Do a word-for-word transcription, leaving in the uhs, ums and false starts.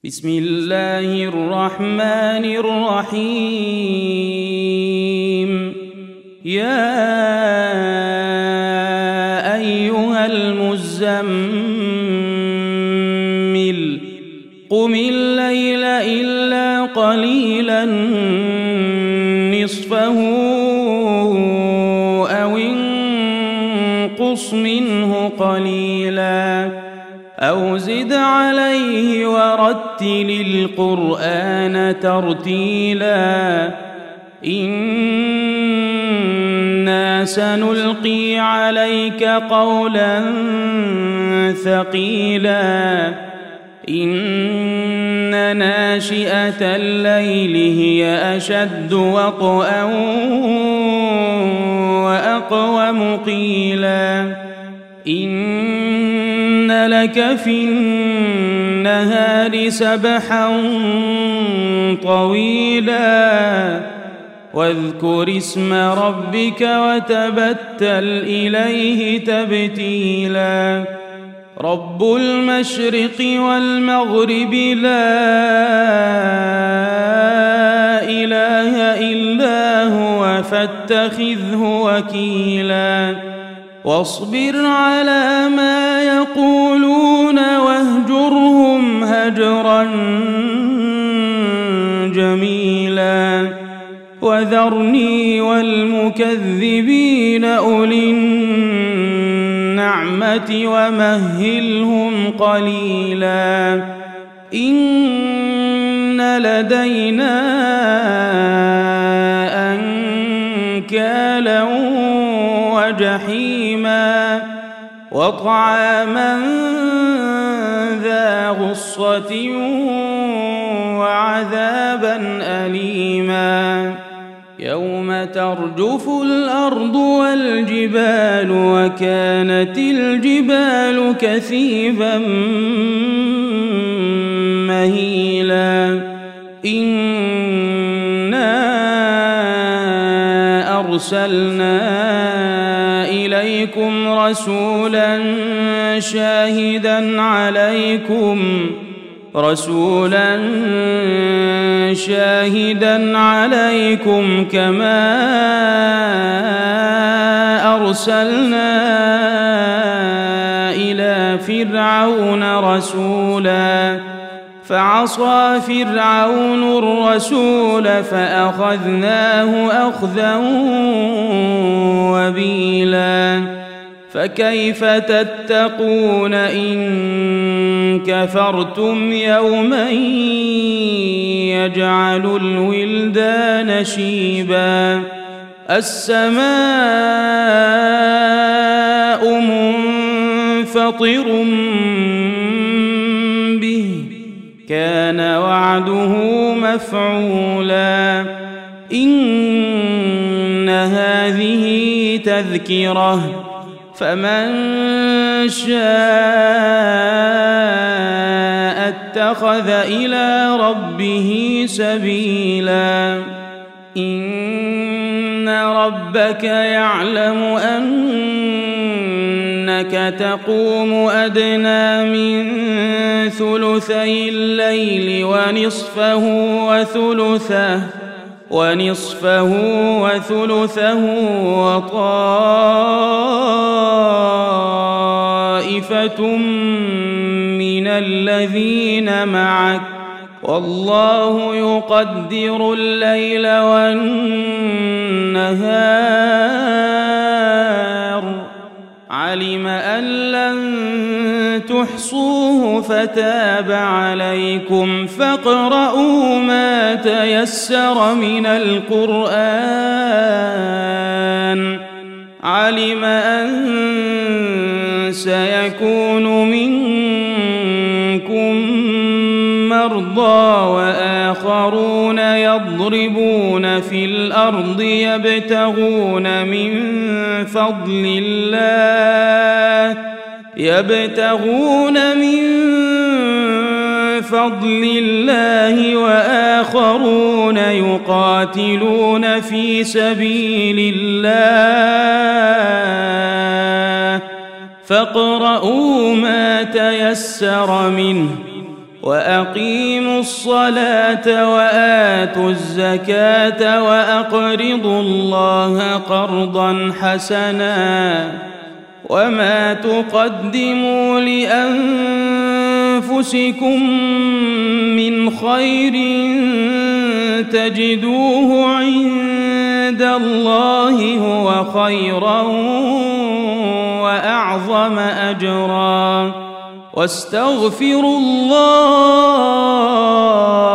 بسم الله الرحمن الرحيم. يا أيها المزمل قم الليل إلا قليلا نصفه أو انقص منه قليلا أو زد عليه ورتل القرآن ترتيلا إنا سنلقي عليك قولا ثقيلا إن ناشئة الليل هي أشد وطئا وأقوم قيلا إن لك في النهار سبحا طويلا واذكر اسم ربك وتبتل إليه تبتيلا رب المشرق والمغرب لا إله إلا هو فاتخذه وكيلا واصبر على ما يقولون واهجرهم هجرا جميلا وذرني والمكذبين أولي النعمة ومهلهم قليلا إن لدينا أنكالا وجحيما وطعاما ذا غصة وعذابا أليما يوم ترجف الأرض والجبال وكانت الجبال كثيبا مهيلا إنا أرسلنا إليكم رسولا شاهدا عليكم رسولا شاهدا عليكم كما أرسلنا إلى فرعون رسولا فعصى فرعون الرسول فأخذناه أخذا وبيلا فكيف تتقون إن كفرتم يوما يجعل الولدان شيبا السماء منفطر به كان وعده مفعولا إن هذه تذكرة فمن شاء اتخذ إلى ربه سبيلا إن ربك يعلم أنك تقوم أدنى من ثلثي الليل ونصفه وثلثه ونصفه وثلثه وطائفة من الذين معك والله يقدر الليل والنهار علم أن لن تحصوه فتاب عليكم فاقرؤوا ما تيسر من القرآن علم أن سيكون منكم مرضى وآخرون يضربون في الأرض يبتغون من فضل الله يبتغون من فضل الله وآخرون يقاتلون في سبيل الله فاقرؤوا ما تيسر منه وأقيموا الصلاة وآتوا الزكاة وأقرضوا الله قرضا حسنا وما تقدموا لأنفسكم من خير تجدوه عند الله هو خيرا وأعظم أجرا واستغفروا الله